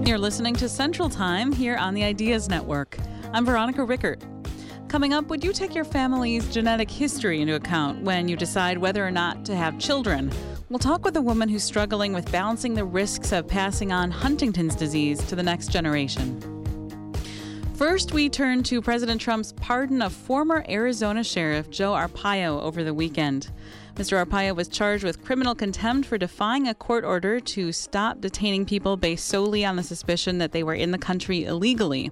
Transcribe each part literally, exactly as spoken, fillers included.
You're listening to Central Time here on the Ideas Network. I'm Veronica Rickert. Coming up, would you take your family's genetic history into account when you decide whether or not to have children? We'll talk with a woman who's struggling with balancing the risks of passing on Huntington's disease to the next generation. First, we turn to President Trump's pardon of former Arizona Sheriff Joe Arpaio over the weekend. Mister Arpaio was charged with criminal contempt for defying a court order to stop detaining people based solely on the suspicion that they were in the country illegally.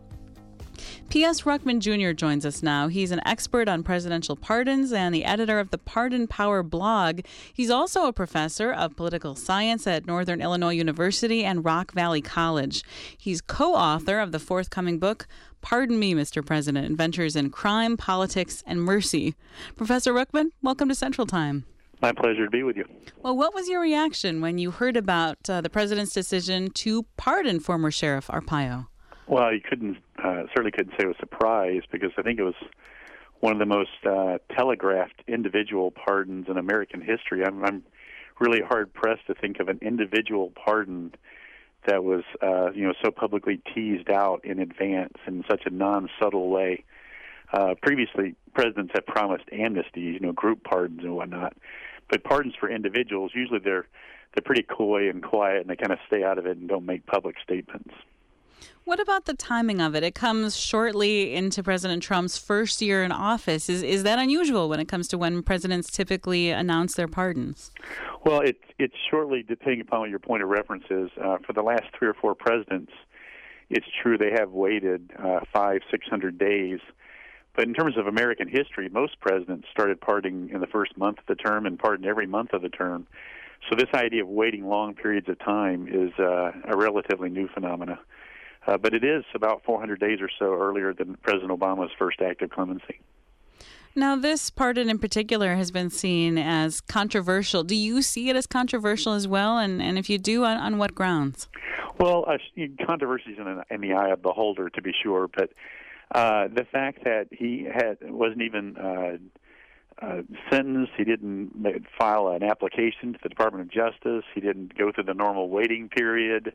P S. Ruckman Junior joins us now. He's an expert on presidential pardons and the editor of the Pardon Power blog. He's also a professor of political science at Northern Illinois University and Rock Valley College. He's co-author of the forthcoming book, Pardon Me, Mister President, Adventures in Crime, Politics, and Mercy. Professor Ruckman, welcome to Central Time. My pleasure to be with you. Well, what was your reaction when you heard about uh, the president's decision to pardon former Sheriff Arpaio? Well, you couldn't, uh, certainly couldn't say it was a surprise, because I think it was one of the most uh, telegraphed individual pardons in American history. I'm, I'm really hard-pressed to think of an individual pardon that was, uh, you know, so publicly teased out in advance in such a non-subtle way. Uh, previously, presidents have promised amnesties, you know, group pardons and whatnot. But pardons for individuals, usually they're they're pretty coy and quiet, and they kind of stay out of it and don't make public statements. What about the timing of it? It comes shortly into President Trump's first year in office. Is is that unusual when it comes to when presidents typically announce their pardons? Well, it, it's shortly, depending upon what your point of reference is. Uh, for the last three or four presidents, it's true they have waited uh, five, six hundred days. But in terms of American history, most presidents started pardoning in the first month of the term and pardoned every month of the term. So this idea of waiting long periods of time is uh, a relatively new phenomena. Uh, but it is about four hundred days or so earlier than President Obama's first act of clemency. Now, this pardon in particular has been seen as controversial. Do you see it as controversial as well? And, and if you do, on, on what grounds? Well, uh, controversy is in, in the eye of the beholder, to be sure. But uh, the fact that he had wasn't even uh, uh, sentenced, he didn't file an application to the Department of Justice, he didn't go through the normal waiting period.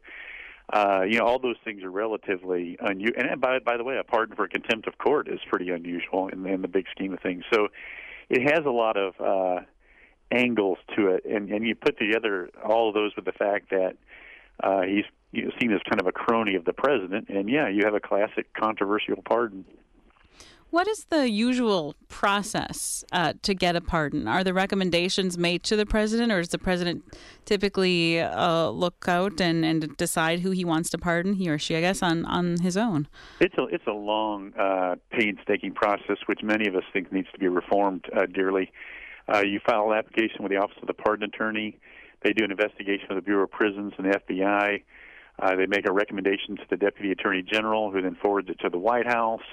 Uh, you know, all those things are relatively unusual. And by, by the way, a pardon for contempt of court is pretty unusual in, in the big scheme of things. So it has a lot of uh, angles to it. And, and you put together all of those with the fact that uh, he's you know, seen as kind of a crony of the president. And, yeah, you have a classic controversial pardon. What is the usual process uh, to get a pardon? Are the recommendations made to the president, or does the president typically uh, look out and, and decide who he wants to pardon, he or she, I guess, on, on his own? It's a, it's a long, uh, painstaking process, which many of us think needs to be reformed uh, dearly. Uh, you file an application with the Office of the Pardon Attorney. They do an investigation with the Bureau of Prisons and the F B I. Uh, they make a recommendation to the Deputy Attorney General, who then forwards it to the White House.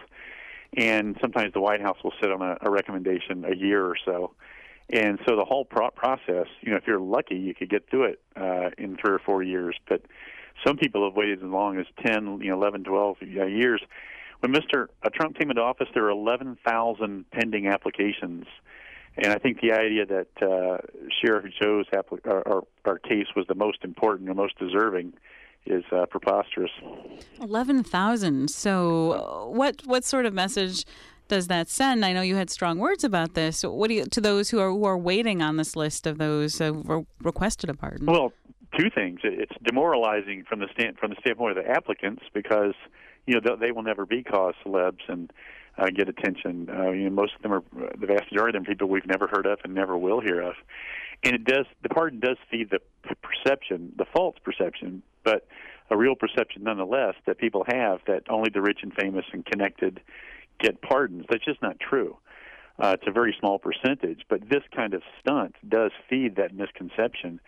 And sometimes the White House will sit on a, a recommendation a year or so. And so the whole pro- process, you know, if you're lucky, you could get through it uh, in three or four years. But some people have waited as long as ten, you know, eleven, twelve uh, years. When Mister Trump came into office, there were eleven thousand pending applications. And I think the idea that uh, Sheriff Joe's appli- or, or, or case was the most important or most deserving is uh, preposterous. eleven thousand. So what what sort of message does that send? I know you had strong words about this. What do you, to those who are who are waiting on this list of those uh, re- requested a pardon? Well, two things. It's demoralizing from the stand, from the standpoint of the applicants, because you know they will never be cause celebs and uh, get attention. Uh, you know, most of them are, the vast majority of them, people we've never heard of and never will hear of. And it does. The pardon does feed the perception, the false perception, but a real perception nonetheless, that people have that only the rich and famous and connected get pardons. That's just not true. Uh, it's a very small percentage, but this kind of stunt does feed that misconception.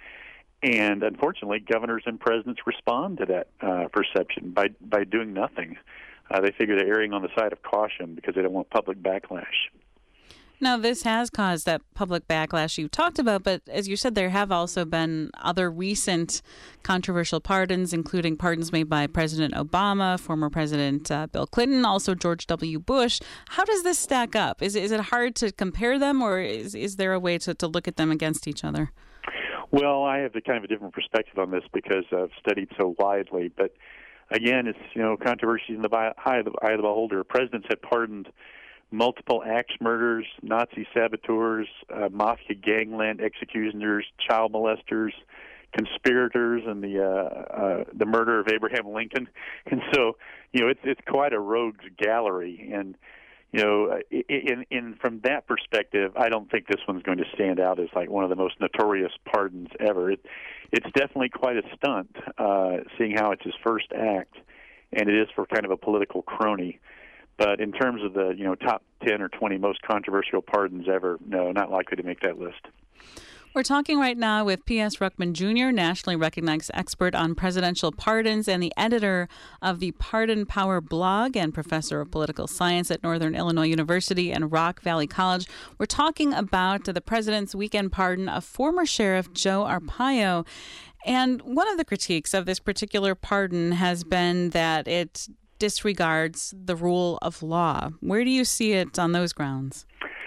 And unfortunately, governors and presidents respond to that uh, perception by by doing nothing. Uh, they figure they're erring on the side of caution because they don't want public backlash. Now, this has caused that public backlash you talked about, but as you said, there have also been other recent controversial pardons, including pardons made by President Obama, former President uh, Bill Clinton, also George W. Bush. How does this stack up? Is, is it hard to compare them, or is, is there a way to, to look at them against each other? Well, I have a kind of a different perspective on this because I've studied so widely, but again, it's, you know, controversy in the eye of the, eye of the beholder. Presidents have pardoned multiple axe murderers, Nazi saboteurs, uh, mafia gangland executioners, child molesters, conspirators, and the uh, uh, the murder of Abraham Lincoln. And so, you know, it's it's quite a rogues gallery. And you know, in in from that perspective, I don't think this one's going to stand out as like one of the most notorious pardons ever. It it's definitely quite a stunt, uh, seeing how it's his first act, and it is for kind of a political crony. But in terms of the, you know, top ten or twenty most controversial pardons ever, no, not likely to make that list. We're talking right now with P S. Ruckman Junior, nationally recognized expert on presidential pardons and the editor of the Pardon Power blog and professor of political science at Northern Illinois University and Rock Valley College. We're talking about the president's weekend pardon of former Sheriff Joe Arpaio. And one of the critiques of this particular pardon has been that it disregards the rule of law. Where do you see it on those grounds?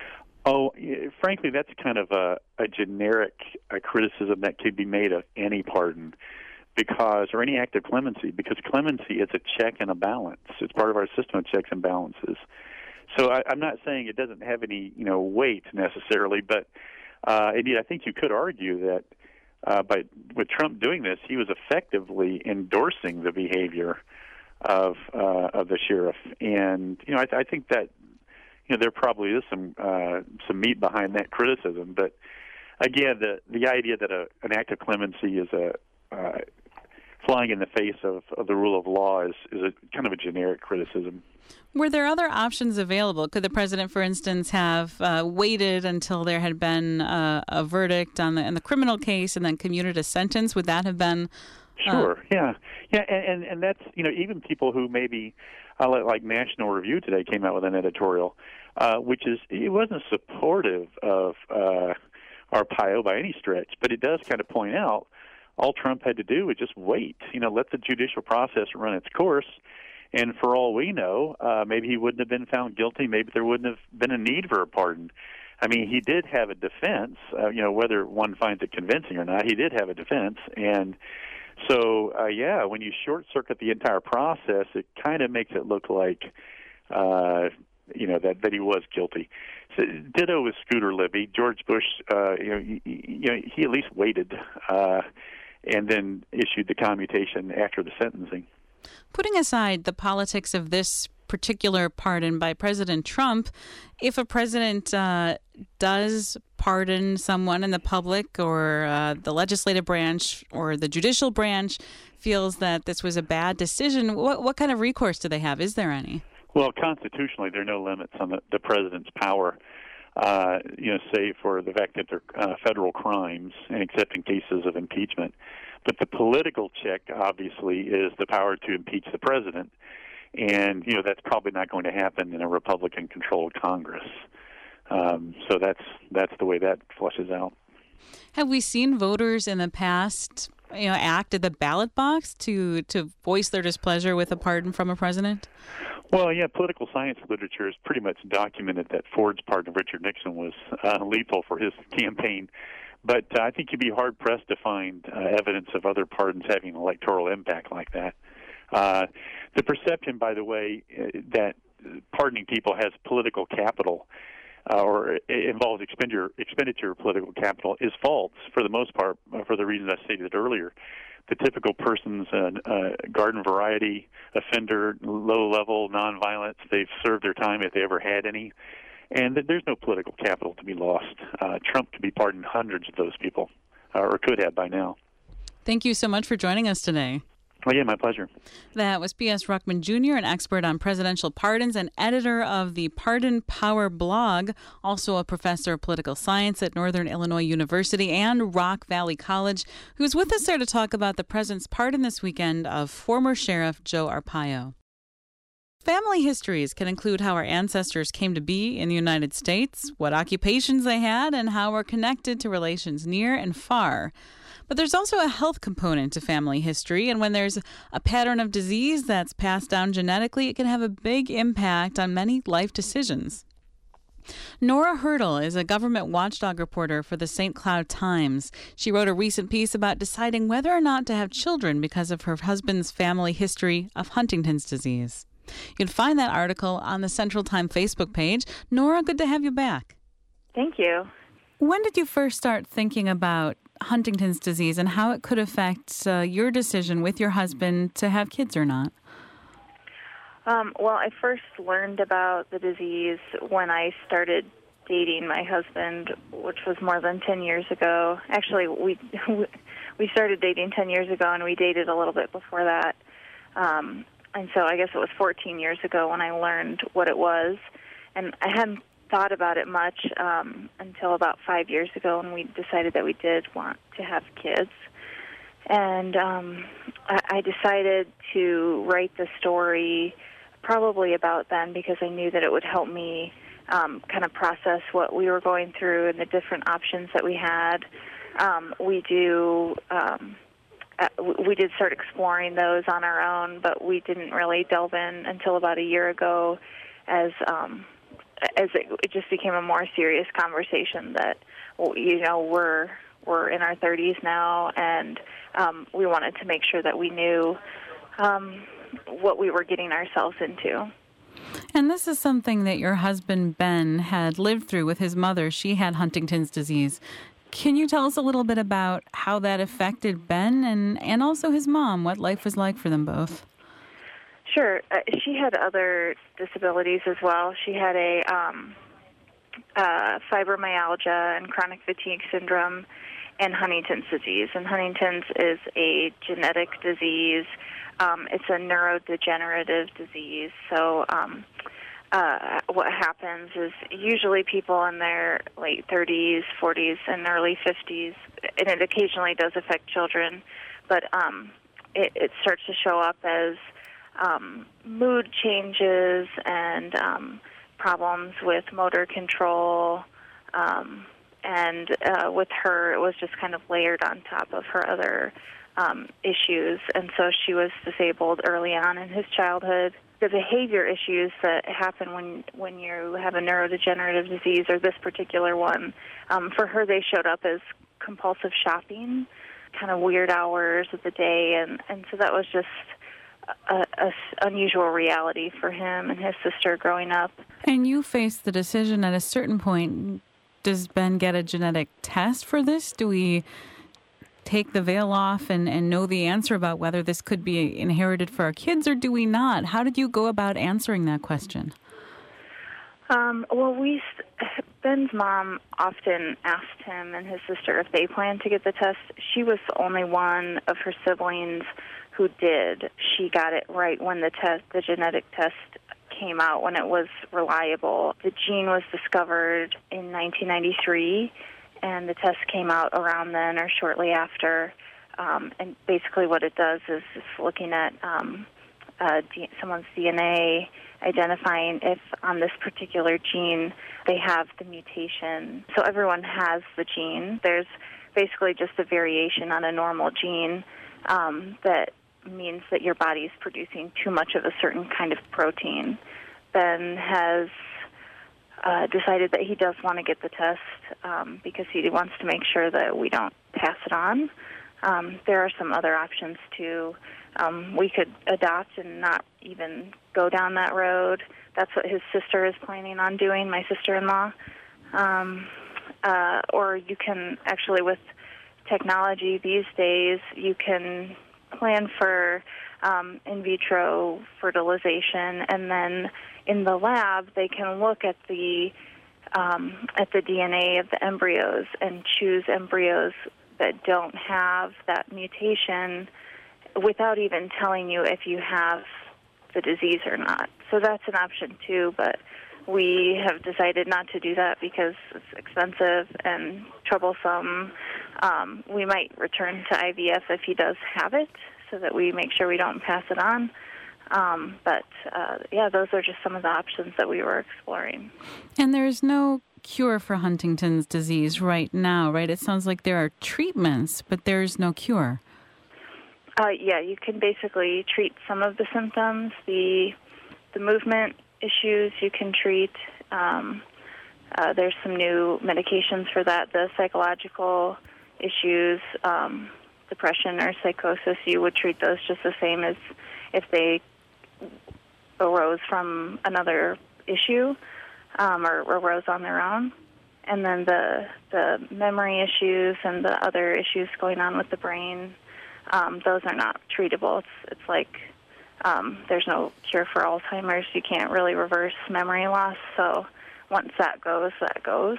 Oh, frankly, that's kind of a, a generic a criticism that could be made of any pardon, because, or any act of clemency, because clemency is a check and a balance. It's part of our system of checks and balances. So I, I'm not saying it doesn't have any, you know, weight necessarily, but uh, indeed, I think you could argue that uh, by with Trump doing this, he was effectively endorsing the behavior of uh, of the sheriff, and you know, I, th- I think that you know there probably is some uh, some meat behind that criticism. But again, the the idea that a, an act of clemency is a uh, flying in the face of, of the rule of law is is a kind of a generic criticism. Were there other options available? Could the president, for instance, have uh, waited until there had been uh, a verdict on the in the criminal case and then commuted a sentence? Would that have been Sure. Uh, yeah. Yeah. And, and, and that's, you know, even people who maybe, uh, like National Review today came out with an editorial, uh, which is, it wasn't supportive of uh, Arpaio by any stretch, but it does kind of point out all Trump had to do was just wait, you know, let the judicial process run its course. And for all we know, uh, maybe he wouldn't have been found guilty. Maybe there wouldn't have been a need for a pardon. I mean, he did have a defense, uh, you know, whether one finds it convincing or not, he did have a defense. And So, uh, yeah, when you short-circuit the entire process, it kind of makes it look like, uh, you know, that, that he was guilty. So, ditto with Scooter Libby. George Bush, uh, you know, he, you know, he at least waited uh, and then issued the commutation after the sentencing. Putting aside the politics of this particular pardon by President Trump, if a president uh, does pardon someone in the public or uh, the legislative branch or the judicial branch feels that this was a bad decision, what, what kind of recourse do they have? Is there any? Well, constitutionally, there are no limits on the, the president's power, uh, you know, save for the fact that they're uh, federal crimes and except in cases of impeachment. But the political check, obviously, is the power to impeach the president. And, you know, that's probably not going to happen in a Republican-controlled Congress. Um, so that's that's the way that flushes out. Have we seen voters in the past, you know, act at the ballot box to, to voice their displeasure with a pardon from a president? Well, yeah, political science literature has pretty much documented that Ford's pardon of Richard Nixon was uh, lethal for his campaign. But uh, I think you'd be hard-pressed to find uh, evidence of other pardons having an electoral impact like that. Uh, the perception, by the way, uh, that pardoning people has political capital uh, or involves expenditure, expenditure of political capital is false for the most part, uh, for the reasons I stated earlier. The typical person's a uh, uh, garden variety offender, low-level, nonviolent. They've served their time if they ever had any. And there's no political capital to be lost. Uh, Trump could be pardoned hundreds of those people, uh, or could have by now. Thank you so much for joining us today. Oh, yeah, my pleasure. That was P S. Ruckman Junior, an expert on presidential pardons and editor of the Pardon Power blog, also a professor of political science at Northern Illinois University and Rock Valley College, who's with us there to talk about the president's pardon this weekend of former Sheriff Joe Arpaio. Family histories can include how our ancestors came to be in the United States, what occupations they had, and how we're connected to relations near and far. But there's also a health component to family history, and when there's a pattern of disease that's passed down genetically, it can have a big impact on many life decisions. Nora Hurdle is a government watchdog reporter for the Saint Cloud Times. She wrote a recent piece about deciding whether or not to have children because of her husband's family history of Huntington's disease. You can find that article on the Central Time Facebook page. Nora, good to have you back. Thank you. When did you first start thinking about Huntington's disease and how it could affect uh, your decision with your husband to have kids or not? Um, well, I first learned about the disease when I started dating my husband, which was more than ten years ago. Actually, we we started dating ten years ago, and we dated a little bit before that. Um, and so I guess it was fourteen years ago when I learned what it was. And I hadn't thought about it much um, until about five years ago when we decided that we did want to have kids. And um, I, I decided to write the story probably about then because I knew that it would help me um, kind of process what we were going through and the different options that we had. Um, we do um, uh, we did start exploring those on our own, but we didn't really delve in until about a year ago, as um, as it, it just became a more serious conversation. That you know we're we're in our thirties now, and um, we wanted to make sure that we knew Um, what we were getting ourselves into. And this is something that your husband, Ben, had lived through with his mother. She had Huntington's disease. Can you tell us a little bit about how that affected Ben and, and also his mom, what life was like for them both? Sure. Uh, she had other disabilities as well. She had a um, uh, fibromyalgia and chronic fatigue syndrome and Huntington's disease. And Huntington's is a genetic disease. Um, it's a neurodegenerative disease. So um, uh, what happens is usually people in their late thirties, forties, and early fifties, and it occasionally does affect children, but um, it, it starts to show up as um, mood changes and um, problems with motor control. Um, and uh, with her, it was just kind of layered on top of her other Um, issues, and so she was disabled early on in his childhood. The behavior issues that happen when when you have a neurodegenerative disease, or this particular one, um, for her they showed up as compulsive shopping, kind of weird hours of the day, and, and so that was just a, a unusual reality for him and his sister growing up. And you faced the decision at a certain point, does Ben get a genetic test for this? Do we take the veil off and, and know the answer about whether this could be inherited for our kids, or do we not? How did you go about answering that question? Um, well, we Ben's mom often asked him and his sister if they planned to get the test. She was the only one of her siblings who did. She got it right when the test, the genetic test came out, when it was reliable. The gene was discovered in nineteen ninety-three, and the test came out around then or shortly after. Um, and basically what it does is it's looking at um, uh, D- someone's D N A, identifying if on this particular gene they have the mutation. So everyone has the gene. There's basically just a variation on a normal gene um, that means that your body's producing too much of a certain kind of protein. Ben has uh, decided that he does want to get the test um, because he wants to make sure that we don't pass it on. Um, there are some other options, too. Um, we could adopt and not even go down that road. That's what his sister is planning on doing, my sister-in-law. Um, uh, or you can actually, with technology these days, you can plan for um, in vitro fertilization, and then in the lab they can look at the um, at the D N A of the embryos and choose embryos that don't have that mutation without even telling you if you have the disease or not. So that's an option too, but we have decided not to do that because it's expensive and troublesome. Um, we might return to I V F if he does have it, so that we make sure we don't pass it on. Um, but, uh, yeah, those are just some of the options that we were exploring. And there's no cure for Huntington's disease right now, right? It sounds like there are treatments, but there's no cure. Uh, yeah, you can basically treat some of the symptoms. The the movement issues you can treat. Um, uh, there's some new medications for that. The psychological issues, um, depression or psychosis, you would treat those just the same as if they arose from another issue um, or arose on their own. And then the the memory issues and the other issues going on with the brain, um, those are not treatable. It's it's like um, there's no cure for Alzheimer's. You can't really reverse memory loss. So once that goes, that goes.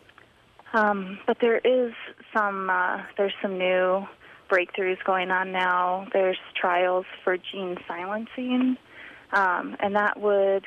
Um, but there is some uh, there's some new breakthroughs going on now. There's trials for gene silencing, um, and that would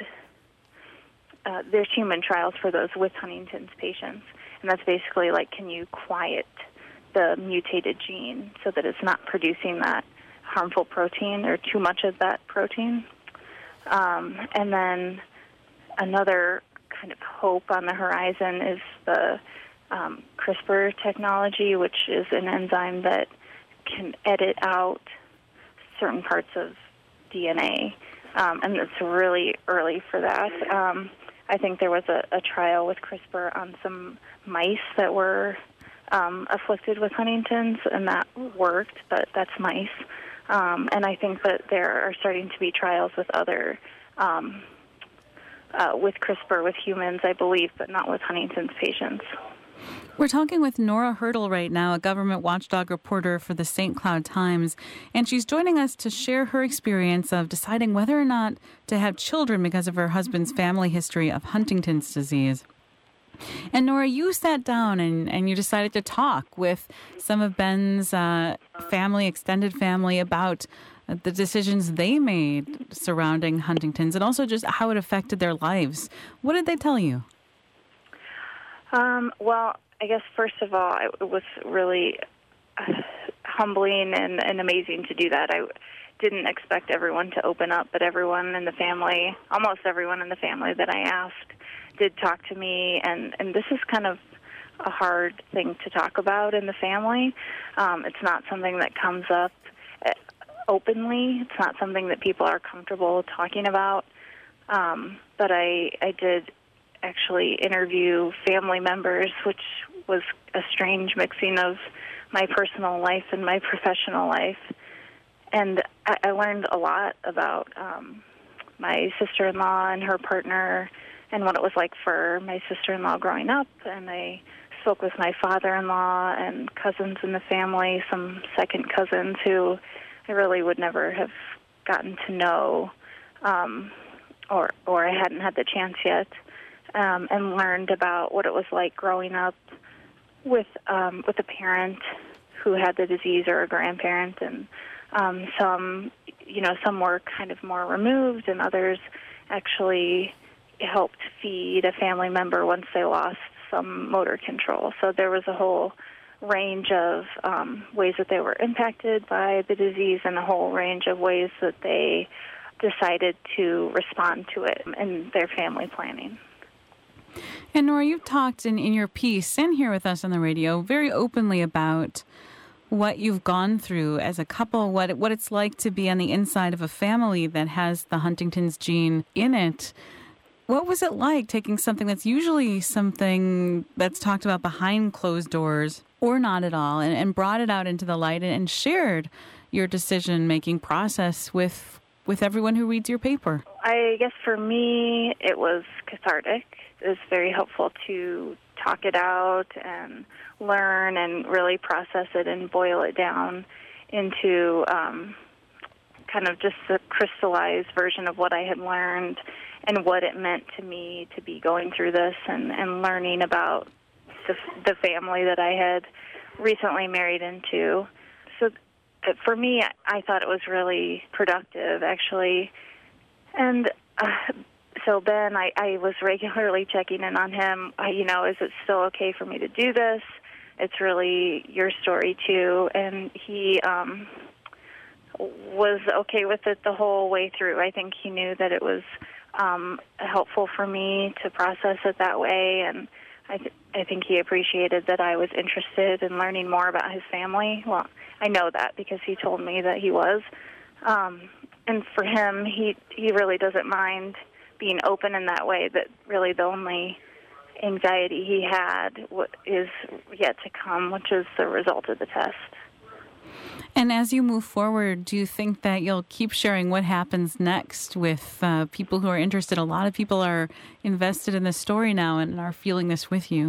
uh, there's human trials for those with Huntington's patients, and that's basically like, can you quiet the mutated gene so that it's not producing that harmful protein or too much of that protein. Um, and then another kind of hope on the horizon is the um, CRISPR technology, which is an enzyme that can edit out certain parts of D N A, um, and it's really early for that. Um, I think there was a, a trial with CRISPR on some mice that were um, afflicted with Huntington's, and that worked, but that's mice. Um, and I think that there are starting to be trials with other, um, uh, with CRISPR with humans, I believe, but not with Huntington's patients. We're talking with Nora Hurdle right now, a government watchdog reporter for the Saint Cloud Times, and she's joining us to share her experience of deciding whether or not to have children because of her husband's family history of Huntington's disease. And Nora, you sat down and, and you decided to talk with some of Ben's uh, family, extended family, about the decisions they made surrounding Huntington's and also just how it affected their lives. What did they tell you? Um, well, I guess first of all, it was really uh, humbling and, and amazing to do that. I didn't expect everyone to open up, but everyone in the family, almost everyone in the family that I asked, did talk to me, and, and this is kind of a hard thing to talk about in the family. Um, it's not something that comes up openly. It's not something that people are comfortable talking about. Um, but I, I did actually interview family members, which was a strange mixing of my personal life and my professional life. And I, I learned a lot about um, my sister-in-law and her partner and what it was like for my sister-in-law growing up. And I spoke with my father-in-law and cousins in the family, some second cousins who I really would never have gotten to know, um, or or I hadn't had the chance yet, um, and learned about what it was like growing up with um, with a parent who had the disease or a grandparent, and um, some, you know, some were kind of more removed, and others actually helped feed a family member once they lost some motor control. So there was a whole range of um, ways that they were impacted by the disease and a whole range of ways that they decided to respond to it in their family planning. And Nora, you've talked in, in your piece and here with us on the radio very openly about what you've gone through as a couple, what what it's like to be on the inside of a family that has the Huntington's gene in it. What was it like taking something that's usually something that's talked about behind closed doors or not at all and, and brought it out into the light and, and shared your decision-making process with with everyone who reads your paper? I guess for me, it was cathartic. It was very helpful to talk it out and learn and really process it and boil it down into um, kind of just a crystallized version of what I had learned and what it meant to me to be going through this and, and learning about the, the family that I had recently married into. So for me, I thought it was really productive, actually. And uh, so Ben, I, I was regularly checking in on him. I, you know, is it still okay for me to do this? It's really your story, too. And he um, was okay with it the whole way through. I think he knew that it was um, helpful for me to process it that way, and I, th- I think he appreciated that I was interested in learning more about his family. Well, I know that because he told me that he was. Um, and for him, he he really doesn't mind being open in that way, that really the only anxiety he had what is yet to come, which is the result of the test. And as you move forward, do you think that you'll keep sharing what happens next with uh, people who are interested? A lot of people are invested in this story now and are feeling this with you.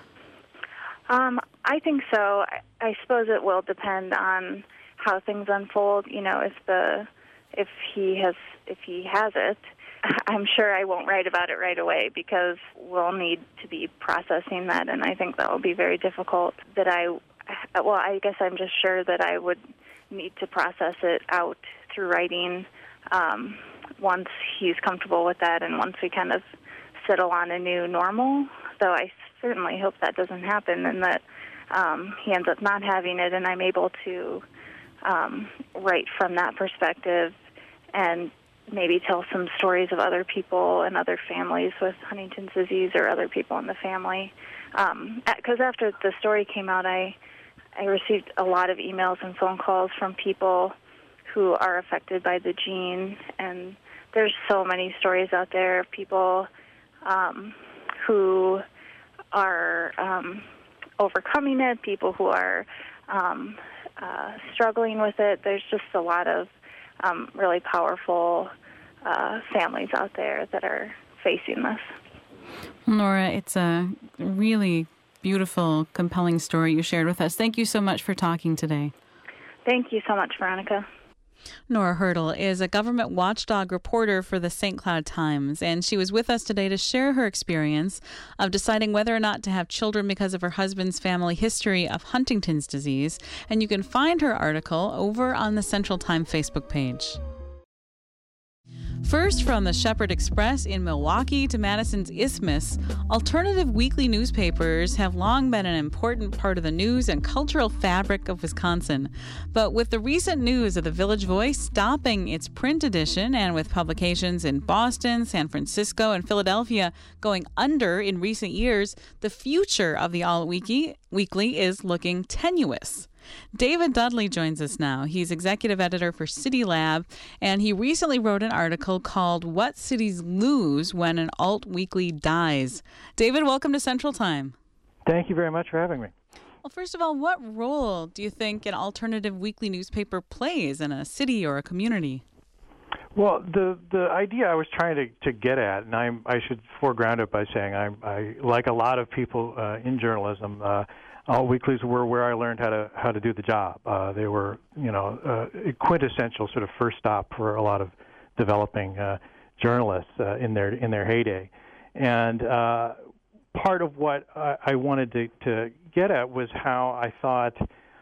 Um, I think so. I, I suppose it will depend on how things unfold. You know, if the if he has if he has it, I'm sure I won't write about it right away because we'll need to be processing that, and I think that will be very difficult. That I, well, I guess I'm just sure that I would need to process it out through writing um, once he's comfortable with that and once we kind of settle on a new normal. Though I certainly hope that doesn't happen and that um, he ends up not having it, and I'm able to um, write from that perspective and maybe tell some stories of other people and other families with Huntington's disease or other people in the family. Because um, after the story came out, I I received a lot of emails and phone calls from people who are affected by the gene, and there's so many stories out there of people um, who are um, overcoming it, people who are um, uh, struggling with it. There's just a lot of um, really powerful uh, families out there that are facing this. Nora, it's a really beautiful, compelling story you shared with us. Thank you so much for talking today. Thank you so much, Veronica. Nora Hurdle is a government watchdog reporter for the Saint Cloud Times, and she was with us today to share her experience of deciding whether or not to have children because of her husband's family history of Huntington's disease. And you can find her article over on the Central Time Facebook page. First, from the Shepherd Express in Milwaukee to Madison's Isthmus, alternative weekly newspapers have long been an important part of the news and cultural fabric of Wisconsin. But with the recent news of the Village Voice stopping its print edition, and with publications in Boston, San Francisco, and Philadelphia going under in recent years, the future of the All Weekly Weekly is looking tenuous. David Dudley joins us now. He's executive editor for City Lab, and he recently wrote an article called What Cities Lose When an Alt Weekly Dies. David, welcome to Central Time. Thank you very much for having me. Well, first of all, what role do you think an alternative weekly newspaper plays in a city or a community? Well, the the idea I was trying to, to get at, and I I should foreground it by saying I, I like a lot of people uh, in journalism, uh, All weeklies were where I learned how to how to do the job. Uh, they were, you know, uh, quintessential sort of first stop for a lot of developing uh, journalists uh, in their in their heyday. And uh, part of what I, I wanted to, to get at was how I thought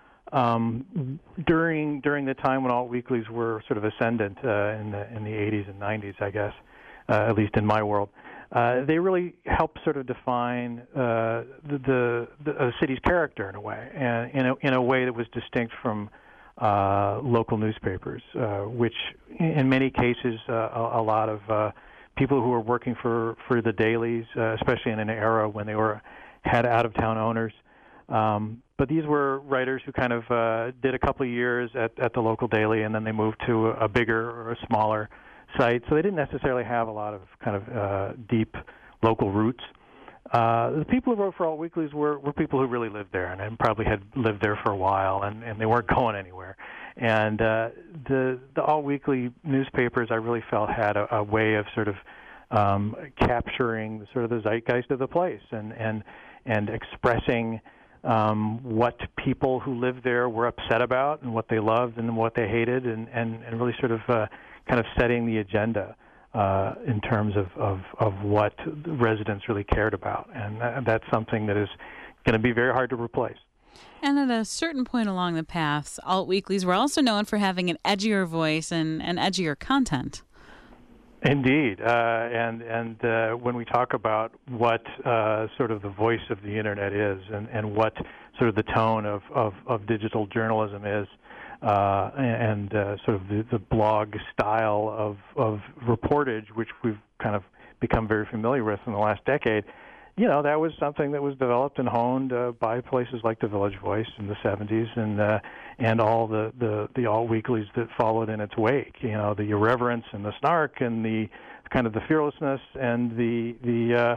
um, during during the time when alt weeklies were sort of ascendant uh, in the in the eighties and nineties, I guess, uh, at least in my world. Uh, they really help sort of define uh, the, the, the city's character in a way, and in a, in a way that was distinct from uh, local newspapers, uh, which in many cases uh, a, a lot of uh, people who were working for, for the dailies, uh, especially in an era when they were had out-of-town owners. Um, but these were writers who kind of uh, did a couple of years at, at the local daily, and then they moved to a, a bigger or a smaller site, so they didn't necessarily have a lot of kind of uh, deep local roots. Uh, the people who wrote for alt weeklies were, were people who really lived there and, and probably had lived there for a while, and, and they weren't going anywhere. And uh, the the alt weekly newspapers, I really felt, had a, a way of sort of um, capturing sort of the zeitgeist of the place and and and expressing um, what people who lived there were upset about and what they loved and what they hated, and and, and really sort of uh, kind of setting the agenda uh, in terms of, of, of what the residents really cared about. And that, that's something that is going to be very hard to replace. And at a certain point along the paths, alt weeklies were also known for having an edgier voice and, and edgier content. Indeed. Uh, and and uh, when we talk about what uh, sort of the voice of the Internet is and, and what sort of the tone of, of, of digital journalism is, Uh, and uh, sort of the, the blog style of, of reportage, which we've kind of become very familiar with in the last decade, you know, that was something that was developed and honed uh, by places like the Village Voice in the seventies and uh, and all the, the, the alt weeklies that followed in its wake. You know, the irreverence and the snark and the kind of the fearlessness and the the uh,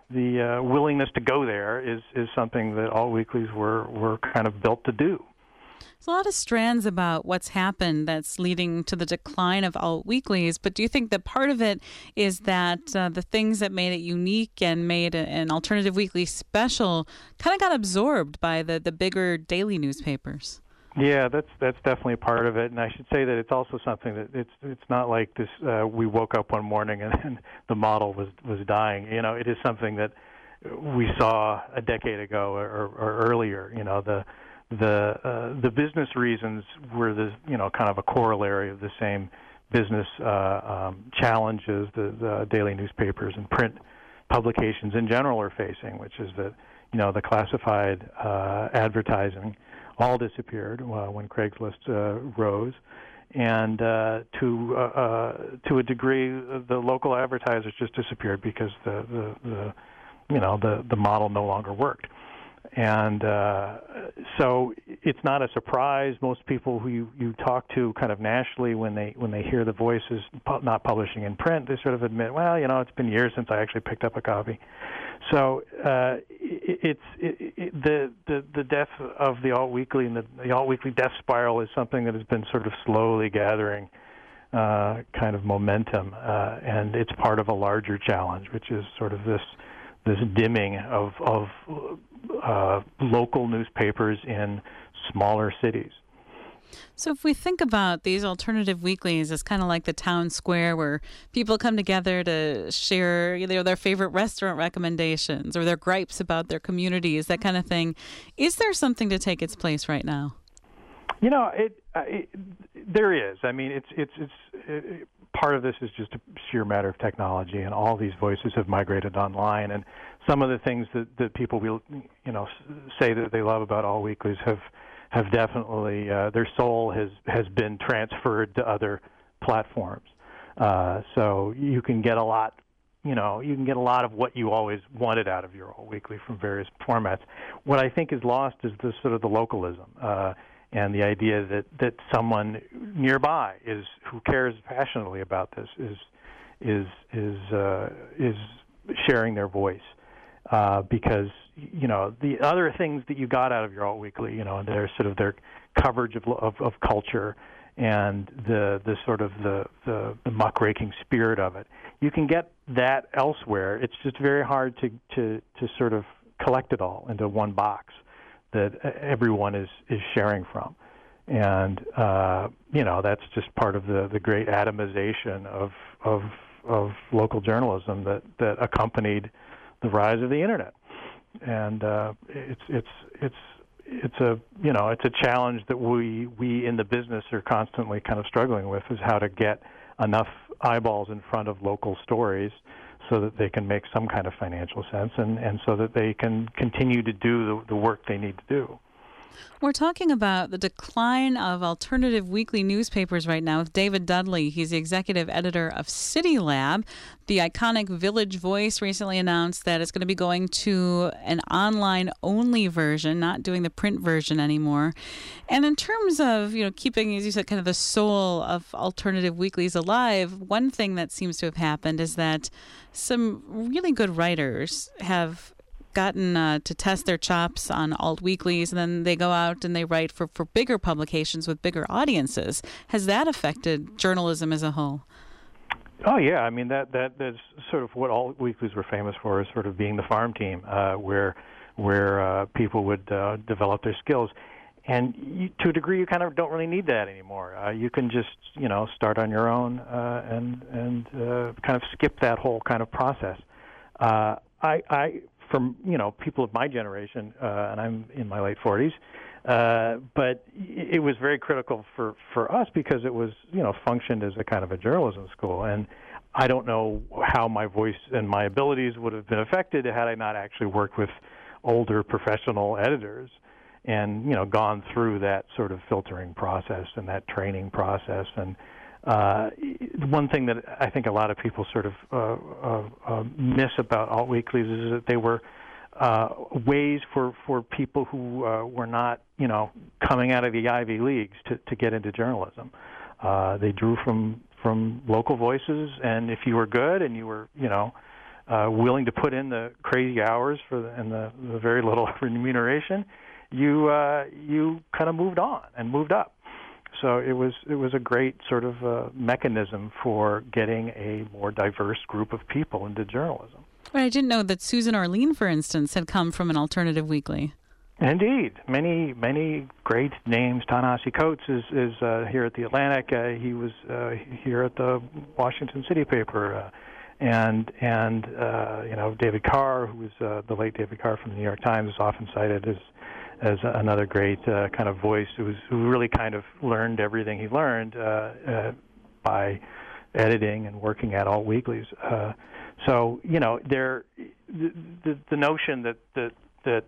the uh, willingness to go there is is something that alt weeklies were were kind of built to do. There's a lot of strands about what's happened that's leading to the decline of alt weeklies, but do you think that part of it is that uh, the things that made it unique and made a, an alternative weekly special kind of got absorbed by the, the bigger daily newspapers? Yeah, that's that's definitely a part of it, and I should say that it's also something that it's it's not like this. Uh, we woke up one morning and, and the model was was dying. You know, it is something that we saw a decade ago or, or earlier. You know, the the uh, the business reasons were the you know kind of a corollary of the same business uh, um, challenges the, the daily newspapers and print publications in general are facing, which is that you know the classified uh, advertising all disappeared uh, when Craigslist uh, rose, and uh, to uh, uh, to a degree, the local advertisers just disappeared because the, the, the you know the, the model no longer worked, and uh, so it's not a surprise. Most people who you, you talk to kind of nationally, when they when they hear the voices pu- not publishing in print, they sort of admit, well, you know, it's been years since I actually picked up a copy. So uh, it, it's it, it, the the the death of the alt weekly and the, the alt weekly death spiral is something that has been sort of slowly gathering uh, kind of momentum, uh, and it's part of a larger challenge, which is sort of this this dimming of of uh, local newspapers in smaller cities. So if we think about these alternative weeklies as kind of like the town square where people come together to share either their favorite restaurant recommendations or their gripes about their communities, that kind of thing, is there something to take its place right now? You know, it, uh, it there is. I mean, it's it's it's it, part of this is just a sheer matter of technology, and all these voices have migrated online. And some of the things that, that people will, you know, say that they love about alt weeklies have have definitely uh, their soul has has been transferred to other platforms. Uh, so you can get a lot, you know, you can get a lot of what you always wanted out of your alt weekly from various formats. What I think is lost is the sort of the localism. Uh, And the idea that, that someone nearby is who cares passionately about this is is is uh, is sharing their voice, uh, because you know the other things that you got out of your alt weekly, you know, their sort of their coverage of of, of culture and the the sort of the, the the muckraking spirit of it. You can get that elsewhere. It's just very hard to to to sort of collect it all into one box that everyone is, is sharing from. And, uh, you know, that's just part of the, the great atomization of, of of local journalism that, that accompanied the rise of the Internet. And uh, it's it's it's it's a you know it's a challenge that we we in the business are constantly kind of struggling with, is how to get enough eyeballs in front of local stories so that they can make some kind of financial sense, and, and so that they can continue to do the, the work they need to do. We're talking about the decline of alternative weekly newspapers right now with David Dudley. He's the executive editor of City Lab. The iconic Village Voice recently announced that it's going to be going to an online-only version, not doing the print version anymore. And in terms of, you know, keeping, as you said, kind of the soul of alternative weeklies alive, one thing that seems to have happened is that some really good writers have gotten uh, to test their chops on alt weeklies, and then they go out and they write for, for bigger publications with bigger audiences. Has that affected journalism as a whole? Oh yeah, I mean that that that's sort of what alt weeklies were famous for, is sort of being the farm team, uh, where where uh, people would uh, develop their skills. And you, to a degree, you kind of don't really need that anymore. Uh, you can just, you know, start on your own uh, and and uh, kind of skip that whole kind of process. Uh, I, I, from you know, people of my generation, uh, and I'm in my late forties, uh, but it was very critical for, for us because it was, you know, functioned as a kind of a journalism school. And I don't know how my voice and my abilities would have been affected had I not actually worked with older professional editors and, you know, gone through that sort of filtering process and that training process. And uh, one thing that I think a lot of people sort of uh, uh, uh, miss about alt weeklies is that they were uh, ways for, for people who uh, were not, you know, coming out of the Ivy Leagues to, to get into journalism. Uh, they drew from from local voices, and if you were good and you were, you know, uh, willing to put in the crazy hours for the, and the, the very little remuneration, you uh, you kind of moved on and moved up. So it was it was a great sort of uh, mechanism for getting a more diverse group of people into journalism. But I didn't know that Susan Orlean, for instance, had come from an alternative weekly. Indeed, many many great names. Ta-Nehisi Coates is is uh, here at the Atlantic. Uh, he was uh, here at the Washington City paper, uh, and and uh, you know David Carr, who was uh, the late David Carr from the New York Times, is often cited as as another great uh, kind of voice who was who really kind of learned everything he learned uh, uh, by editing and working at alt weeklies. Uh, so you know, there the, the the notion that that that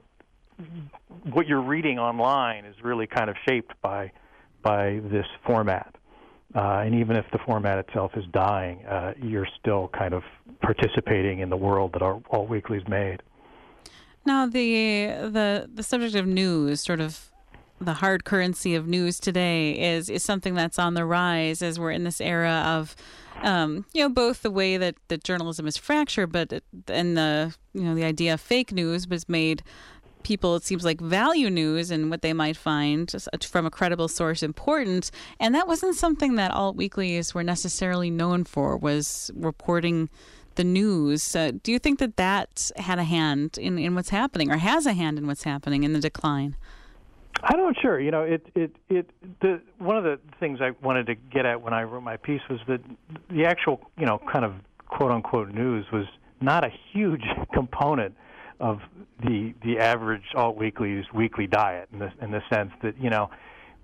what you're reading online is really kind of shaped by by this format. Uh, and even if the format itself is dying, uh, you're still kind of participating in the world that our alt weeklies made. Now, the the the subject of news, sort of the hard currency of news today, is is something that's on the rise as we're in this era of, um, you know, both the way that, that journalism is fractured, but and the you know the idea of fake news was made people, it seems like, value news and what they might find from a credible source important. And that wasn't something that alt weeklies were necessarily known for, was reporting the news. Uh, do you think that that had a hand in, in what's happening, or has a hand in what's happening in the decline? I'm not sure. You know, it it it. The one of the things I wanted to get at when I wrote my piece was that the actual, you know, kind of quote unquote news was not a huge component of the the average alt weekly's weekly diet, in the in the sense that, you know,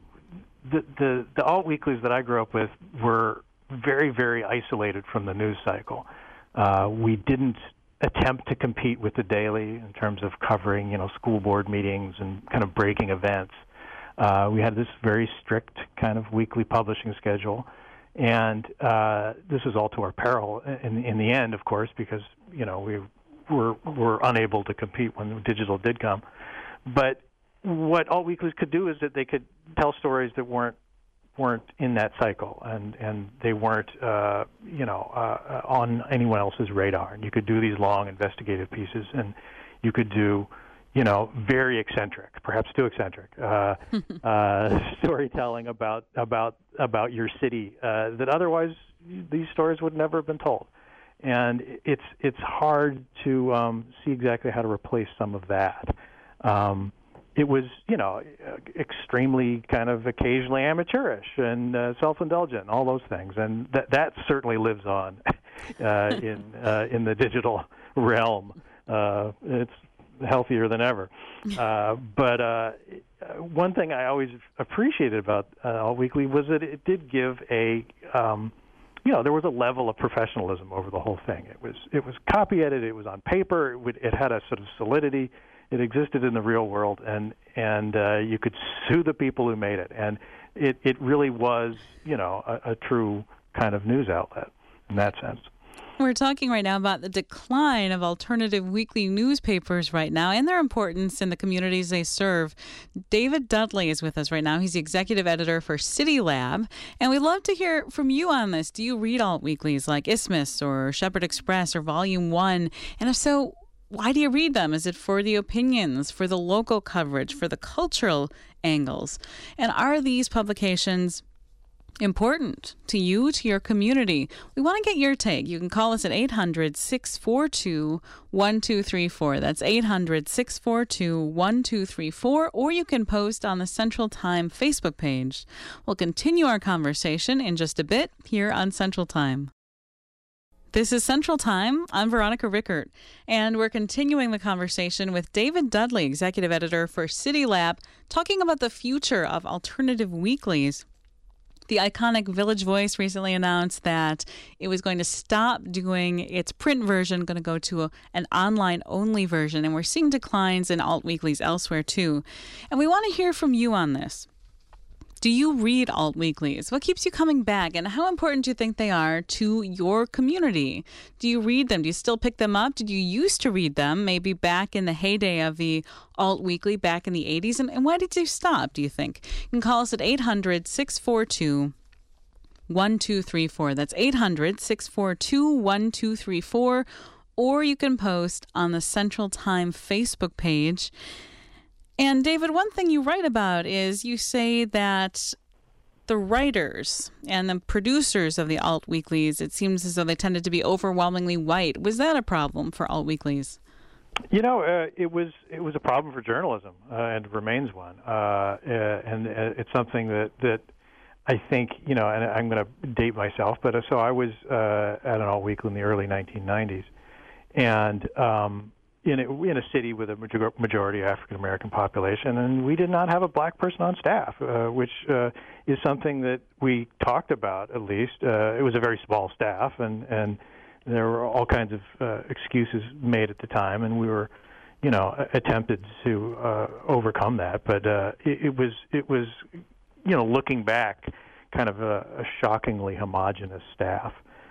the the the alt weeklies that I grew up with were very very isolated from the news cycle. Uh, we didn't attempt to compete with the Daily in terms of covering, you know, school board meetings and kind of breaking events. Uh, we had this very strict kind of weekly publishing schedule, and uh, this was all to our peril in in the end, of course, because, you know, we were were unable to compete when digital did come. But what alt weeklies could do is that they could tell stories that weren't weren't in that cycle, and, and they weren't uh, you know uh, on anyone else's radar. And you could do these long investigative pieces, and you could do, you know, very eccentric, perhaps too eccentric, uh, uh, storytelling about about about your city uh, that otherwise these stories would never have been told. And it's it's hard to um, see exactly how to replace some of that. Um, it was, you know, extremely kind of occasionally amateurish and uh, self-indulgent, and all those things, and that that certainly lives on uh, in uh, in the digital realm. Uh, it's healthier than ever. Uh, but uh, one thing I always appreciated about uh, Alt Weekly was that it did give a um, you know, there was a level of professionalism over the whole thing. It was it was copy edited. It was on paper. It, would, it had a sort of solidity. It existed in the real world, and and uh, you could sue the people who made it. And it, it really was, you know, a, a true kind of news outlet in that sense. We're talking right now about the decline of alternative weekly newspapers right now and their importance in the communities they serve. David Dudley is with us right now. He's the executive editor for City Lab, and we'd love to hear from you on this. Do you read alt weeklies like Isthmus or Shepherd Express or Volume One? And if so, why do you read them? Is it for the opinions, for the local coverage, for the cultural angles? And are these publications important to you, to your community? We want to get your take. You can call us at eight hundred, six four two, one two three four. That's eight hundred, six four two, one two three four. Or you can post on the Central Time Facebook page. We'll continue our conversation in just a bit here on Central Time. This is Central Time. I'm Veronica Rickert, and we're continuing the conversation with David Dudley, executive editor for City Lab, talking about the future of alternative weeklies. The iconic Village Voice recently announced that it was going to stop doing its print version, going to go to a, an online-only version, and we're seeing declines in alt weeklies elsewhere too. And we want to hear from you on this. Do you read alt weeklies? What keeps you coming back, and how important do you think they are to your community? Do you read them? Do you still pick them up? Did you used to read them, maybe back in the heyday of the alt weekly back in the eighties? And, and why did you stop, do you think? You can call us at eight hundred, six four two, one two three four. That's eight hundred, six four two, one two three four. or you can post on the Central Time Facebook page. And David, one thing you write about is you say that the writers and the producers of the alt weeklies, it seems as though they tended to be overwhelmingly white. Was that a problem for alt weeklies? You know, uh, it was it was a problem for journalism, uh, and remains one. Uh, uh, and uh, it's something that, that I think, you know, and I'm going to date myself, but uh, so I was uh, at an alt weekly in the early nineteen nineties, and um, in a, in a city with a major- majority African American population, and we did not have a black person on staff, uh, which uh, is something that we talked about. At least uh, it was a very small staff, and and. There were all kinds of uh, excuses made at the time, and we were, you know, attempted to uh, overcome that. But uh, it, it was, it was, you know, looking back, kind of a, a shockingly homogenous staff,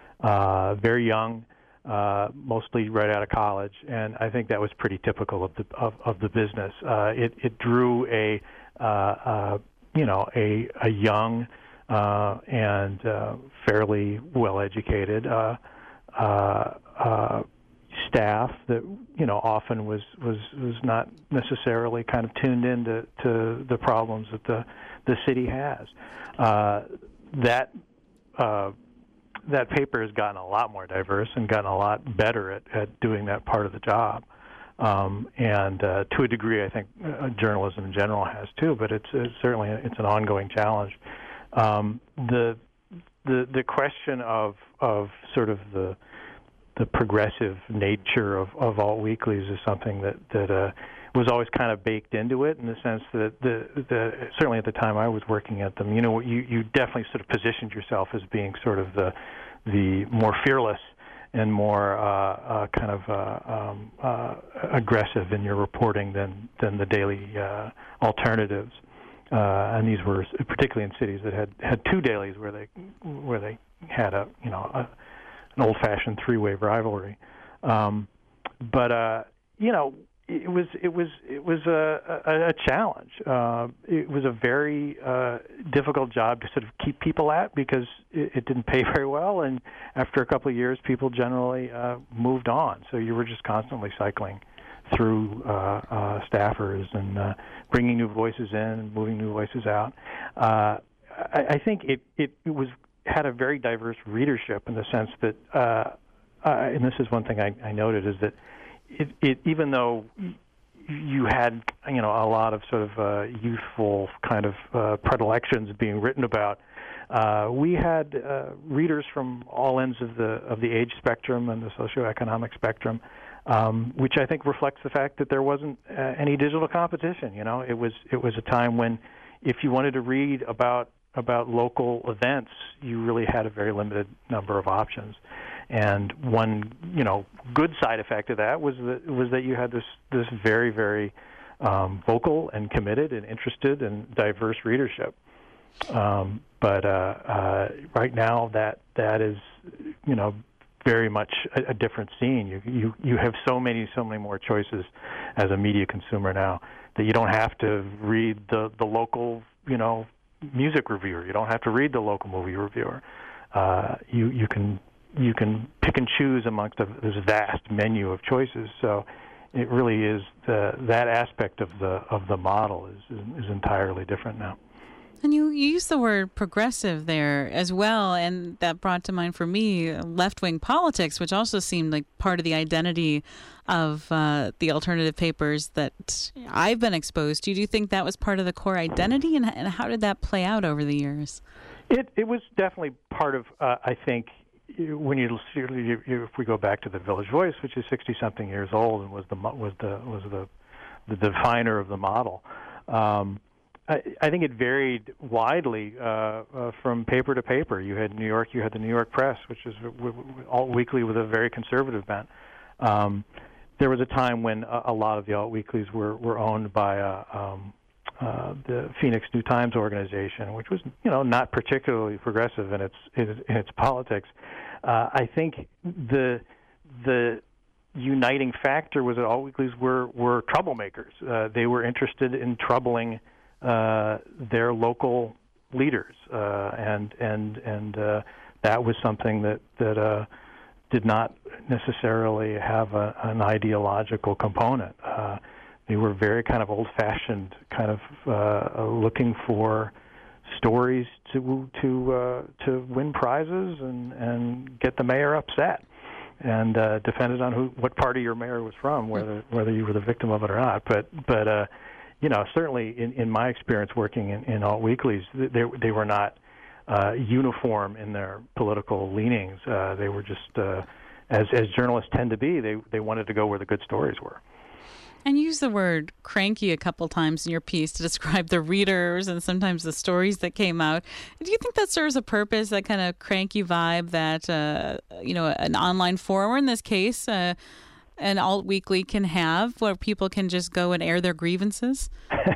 uh, very young, uh, mostly right out of college, and I think that was pretty typical of the of, of the business. Uh, it, it drew a, uh, uh, you know, a a young uh, and uh, fairly well-educated. Uh, Uh, uh, staff that, you know, often was, was, was not necessarily kind of tuned into to the problems that the the city has. Uh, that uh, that paper has gotten a lot more diverse and gotten a lot better at, at doing that part of the job. Um, and uh, to a degree, I think uh, journalism in general has too. But it's, it's certainly it's an ongoing challenge. Um, the The the question of of sort of the the progressive nature of, of alt weeklies is something that that uh, was always kind of baked into it, in the sense that the, the certainly at the time I was working at them, you know, you, you definitely sort of positioned yourself as being sort of the the more fearless and more uh, uh, kind of uh, um, uh, aggressive in your reporting than than the daily uh, alternatives. Uh, and these were particularly in cities that had, had two dailies where they where they had a you know a, an old-fashioned three-way rivalry. Um, but uh, you know it was it was it was a, a, a challenge. Uh, it was a very uh, difficult job to sort of keep people at, because it, it didn't pay very well, and after a couple of years, people generally uh, moved on. So you were just constantly cycling through uh, uh, staffers and uh, bringing new voices in and moving new voices out. Uh, I, I think it, it, it was had a very diverse readership, in the sense that, uh, uh, and this is one thing I, I noted, is that it, it even though you had, you know, a lot of sort of uh, youthful kind of uh, predilections being written about, Uh, we had uh, readers from all ends of the of the age spectrum and the socioeconomic spectrum, um, which I think reflects the fact that there wasn't uh, any digital competition. You know, it was it was a time when, if you wanted to read about about local events, you really had a very limited number of options. And one, you know, good side effect of that was that was that you had this this very very um, vocal and committed and interested and diverse readership. Um, but uh, uh, right now, that that is, you know, very much a, a different scene. You, you you have so many so many more choices as a media consumer now, that you don't have to read the, the local, you know, music reviewer. You don't have to read the local movie reviewer. Uh, you you can you can pick and choose amongst a, this vast menu of choices. So it really is the, that aspect of the of the model is is, is entirely different now. And you, you used the word progressive there as well, and that brought to mind for me left-wing politics, which also seemed like part of the identity of uh, the alternative papers that I've been exposed to. Do you think that was part of the core identity, and, and how did that play out over the years? It it was definitely part of, uh, I think, when you, you, you if we go back to the Village Voice, which is sixty-something years old and was the was the was the the definer of the model. Um, I, I think it varied widely uh, uh, from paper to paper. You had New York, you had the New York Press, which is w- w- alt weekly with a very conservative bent. Um, there was a time when a, a lot of the alt weeklies were, were owned by uh, um, uh, the Phoenix New Times organization, which was, you know, not particularly progressive in its in, in its politics. Uh, I think the the uniting factor was that alt weeklies were were troublemakers. Uh, they were interested in troubling Uh, their local leaders, uh, and and and uh, that was something that that uh, did not necessarily have a, an ideological component. Uh, they were very kind of old-fashioned, kind of uh, looking for stories to to uh, to win prizes and, and get the mayor upset, and uh, depended on who what party your mayor was from, whether whether you were the victim of it or not. But but uh, you know, certainly in, in my experience working in, in alt weeklies, they they were not uh, uniform in their political leanings. Uh, they were just uh, as as journalists tend to be. They they wanted to go where the good stories were. And you use the word cranky a couple times in your piece to describe the readers and sometimes the stories that came out. Do you think that serves a purpose, that kind of cranky vibe that, uh, you know, an online forum, or in this case, uh, an alt weekly can have, where people can just go and air their grievances?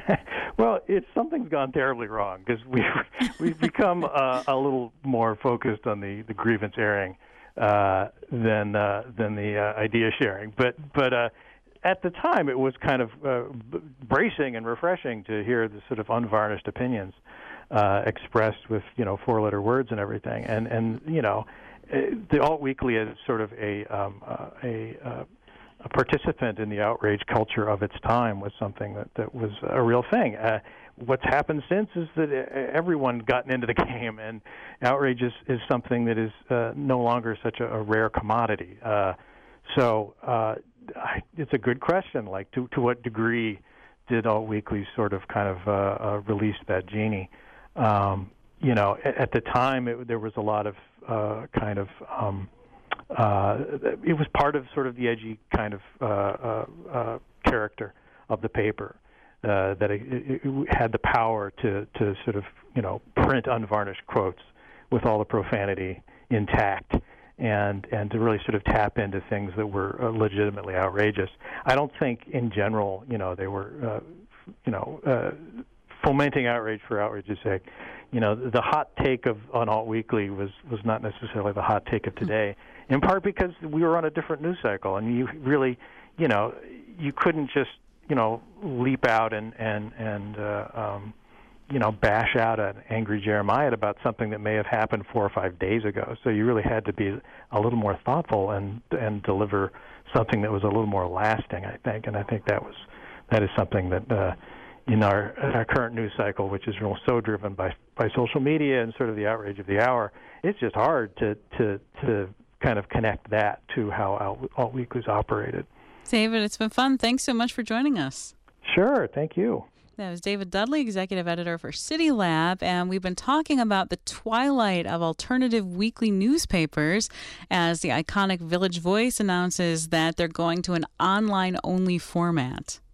Well, it's something's gone terribly wrong because we've, we've become uh, a little more focused on the, the grievance airing uh, than uh, than the uh, idea sharing. But, but uh, at the time, it was kind of uh, b- bracing and refreshing to hear the sort of unvarnished opinions uh, expressed with, you know, four-letter words and everything. And, and you know, the Alt Weekly is sort of a um, uh, a, uh, a participant in the outrage culture of its time was something that, that was a real thing. Uh, what's happened since is that everyone gotten into the game, and outrage is, is something that is uh, no longer such a, a rare commodity. Uh, so uh, it's a good question, like to, to what degree did Alt Weekly sort of kind of uh, uh, release that genie? Um, you know, at, at the time, it, there was a lot of uh, kind of um, uh, it was part of sort of the edgy kind of uh, uh, uh, character of the paper, uh, that it, it had the power to, to sort of, you know, print unvarnished quotes with all the profanity intact, and and to really sort of tap into things that were uh, legitimately outrageous. I don't think in general, you know, they were, uh, you know, uh, fomenting outrage for outrage's sake. You know, the hot take of on Alt Weekly was, was not necessarily the hot take of today, in part because we were on a different news cycle, and you really, you know, you couldn't just, you know, leap out and, and, and uh, um, you know, bash out an angry Jeremiah about something that may have happened four or five days ago. So you really had to be a little more thoughtful and and deliver something that was a little more lasting, I think. And I think that was that is something that uh, in our in our current news cycle, which is so driven by by social media and sort of the outrage of the hour, it's just hard to to to kind of connect that to how Alt, Alt Weekly's operated. David, it's been fun. Thanks so much for joining us. Sure, thank you. That was David Dudley, executive editor for City Lab, and we've been talking about the twilight of alternative weekly newspapers as the iconic Village Voice announces that they're going to an online-only format.